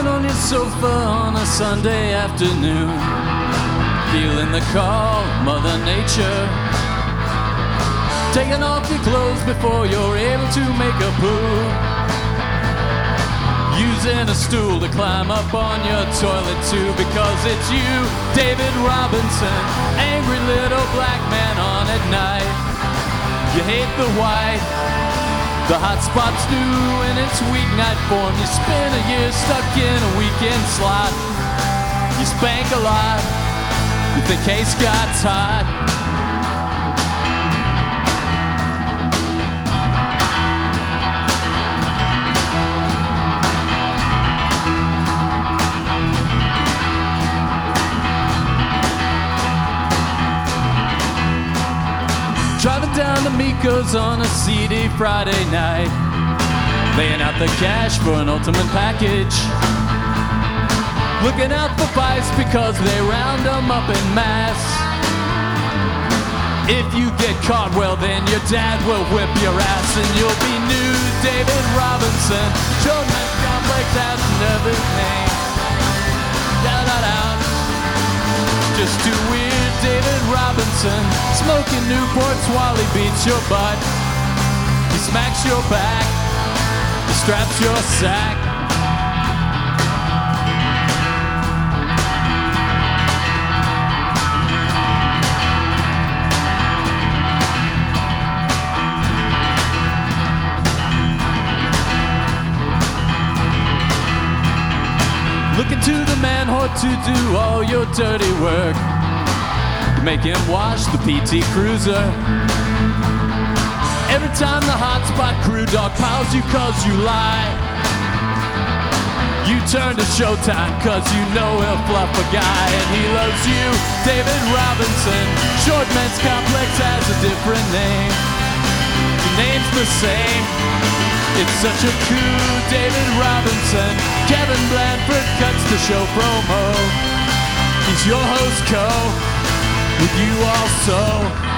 Sitting on your sofa on a Sunday afternoon, feeling the call of Mother Nature. Taking off your clothes before you're able to make a poo. Using a stool to climb up on your toilet too, because it's you, David Robinson, angry little black man on at night. You hate the white, the hot spot's new in its weeknight form. You spend a year stuck in a weekend slot. You spank a lot, you think case got hot. Driving down to Miko's on a seedy Friday night, laying out the cash for an ultimate package. Looking out for fights because they round them up in mass. If you get caught, well then your dad will whip your ass, and you'll be new David Robinson. Children's complex has another name. Da-da-da. Just too weird, David Robinson, smoking Newports while he beats your butt. He smacks your back, he straps your sack. Looking to the man whore to do all your dirty work. You make him wash the PT Cruiser. Every time the hotspot crew dog piles you cause you lie, you turn to Showtime cause you know he'll fluff a guy. And he loves you, David Robinson. Short Men's Complex has a different name. Your name's the same. It's such a coup, David Robinson. Kevin Blandford cuts the show promo. He's your host, Co. With you also.